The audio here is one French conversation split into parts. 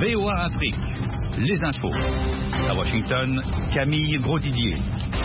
VOA Afrique, les infos. À Washington, Camille Grosdidier.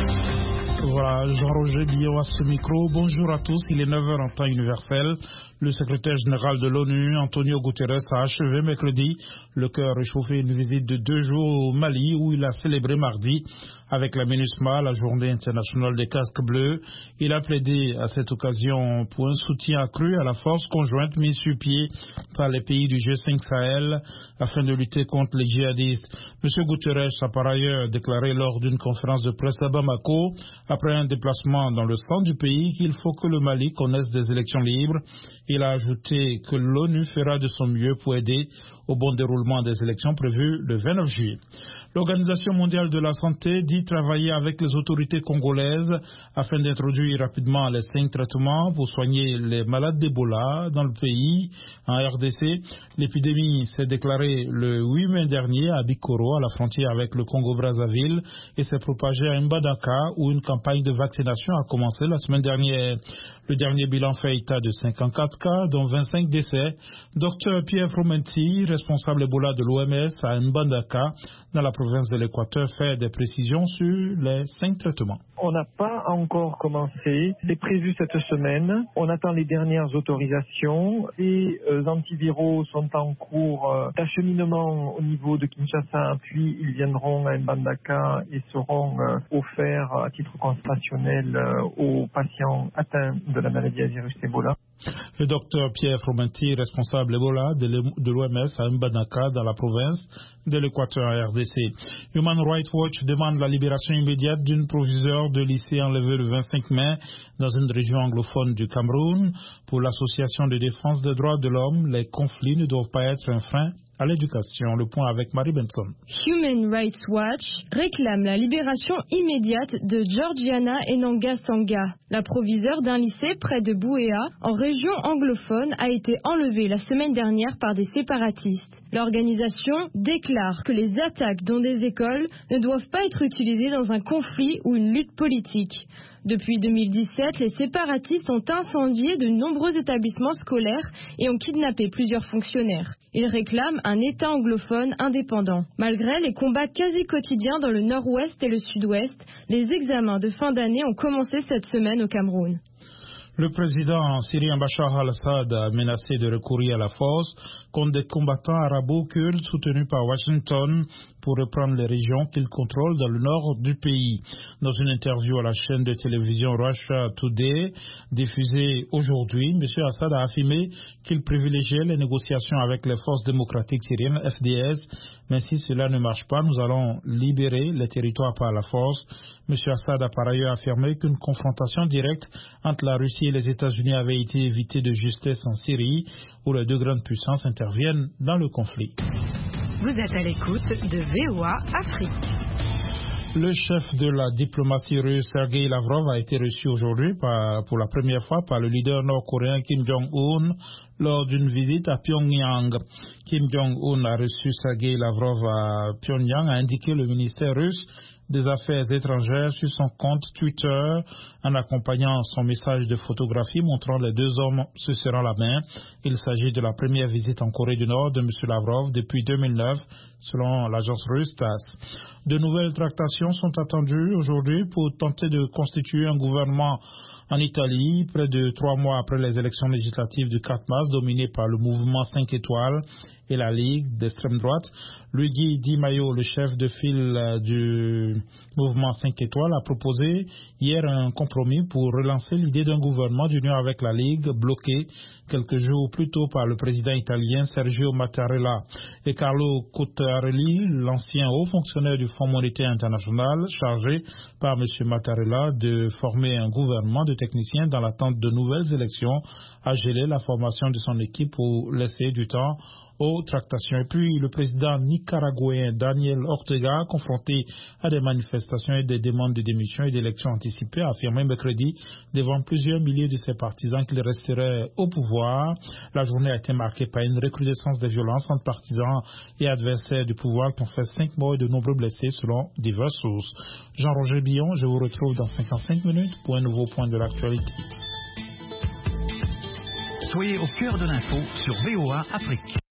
Voilà, Jean-Roger Billot à ce micro. Bonjour à tous, il est 9h en temps universel. Le secrétaire général de l'ONU, Antonio Guterres, a achevé mercredi le cœur réchauffé une visite de 2 jours au Mali où il a célébré mardi avec la MINUSMA, la journée internationale des casques bleus. Il a plaidé à cette occasion pour un soutien accru à la force conjointe mise sur pied par les pays du G5 Sahel afin de lutter contre les djihadistes. M. Guterres a par ailleurs déclaré lors d'une conférence de presse à Bamako, après un déplacement dans le centre du pays, qu'il faut que le Mali connaisse des élections libres. Il a ajouté que l'ONU fera de son mieux pour aider au bon déroulement des élections prévues le 29 juillet. L'Organisation mondiale de la santé dit travailler avec les autorités congolaises afin d'introduire rapidement les 5 traitements pour soigner les malades d'Ebola dans le pays. En RDC, l'épidémie s'est déclarée le 8 mai dernier à Bikoro, à la frontière avec le Congo-Brazzaville, et s'est propagée à Mbandaka, où une campagne de vaccination a commencé la semaine dernière. Le dernier bilan fait état de 54 cas, dont 25 décès. Dr Pierre Fromenti, responsable Ebola de l'OMS à Mbandaka, dans la province de l'Équateur, fait des précisions sur les 5 traitements. On n'a pas encore commencé. C'est prévu cette semaine. On attend les dernières autorisations. Les antiviraux sont en cours d'acheminement au niveau de Kinshasa, puis ils viendront à Mbandaka et seront offerts à titre constationnel aux patients atteints de la maladie à virus Ebola. Le docteur Pierre Fromenti, responsable Ebola de l'OMS à Mbandaka dans la province de l'Équateur à RDC. Human Rights Watch demande la libération immédiate d'une proviseure de lycée enlevée le 25 mai dans une région anglophone du Cameroun. Pour l'association de défense des droits de l'homme, les conflits ne doivent pas être un frein à l'éducation. Le point avec Marie Benson. Human Rights Watch réclame la libération immédiate de Georgiana Enanga Sanga. La proviseure d'un lycée près de Bouéa, en région anglophone, a été enlevée la semaine dernière par des séparatistes. L'organisation déclare que les attaques dans des écoles ne doivent pas être utilisées dans un conflit ou une lutte politique. Depuis 2017, les séparatistes ont incendié de nombreux établissements scolaires et ont kidnappé plusieurs fonctionnaires. Ils réclament un État anglophone indépendant. Malgré les combats quasi quotidiens dans le nord-ouest et le sud-ouest, les examens de fin d'année ont commencé cette semaine au Cameroun. Le président syrien Bachar al-Assad a menacé de recourir à la force contre des combattants arabo-kurdes soutenus par Washington pour reprendre les régions qu'il contrôle dans le nord du pays. Dans une interview à la chaîne de télévision Russia Today, diffusée aujourd'hui, M. Assad a affirmé qu'il privilégiait les négociations avec les forces démocratiques syriennes, FDS, mais si cela ne marche pas, nous allons libérer les territoires par la force. M. Assad a par ailleurs affirmé qu'une confrontation directe entre la Russie et les États-Unis avait été évitée de justesse en Syrie, où les 2 grandes puissances interviennent dans le conflit. Vous êtes à l'écoute de VOA Afrique. Le chef de la diplomatie russe, Sergei Lavrov, a été reçu aujourd'hui pour la première fois par le leader nord-coréen Kim Jong-un lors d'une visite à Pyongyang. Kim Jong-un a reçu Sergei Lavrov à Pyongyang, a indiqué le ministère russe des Affaires étrangères sur son compte Twitter en accompagnant son message de photographie montrant les 2 hommes se serrant la main. Il s'agit de la première visite en Corée du Nord de M. Lavrov depuis 2009, selon l'agence russe TASS. De nouvelles tractations sont attendues aujourd'hui pour tenter de constituer un gouvernement en Italie, près de 3 mois après les élections législatives du 4 mars, dominées par le mouvement 5 étoiles et la Ligue d'extrême droite. Luigi Di Maio, le chef de file du mouvement 5 étoiles, a proposé hier un compromis pour relancer l'idée d'un gouvernement d'union avec la Ligue, bloqué quelques jours plus tôt par le président italien Sergio Mattarella. Et Carlo Cottarelli, l'ancien haut fonctionnaire du Fonds monétaire international, chargé par M. Mattarella de former un gouvernement de techniciens dans l'attente de nouvelles élections, a gelé la formation de son équipe pour laisser du temps aux tractations. Et puis le président nicaraguayen Daniel Ortega, confronté à des manifestations et des demandes de démission et d'élections anticipées, a affirmé mercredi devant plusieurs milliers de ses partisans qu'il resterait au pouvoir. La journée a été marquée par une recrudescence des violences entre partisans et adversaires du pouvoir qui ont fait 5 morts et de nombreux blessés selon diverses sources. Jean-Roger Billon, je vous retrouve dans 55 minutes pour un nouveau point de l'actualité. Soyez au cœur de l'info sur VOA Afrique.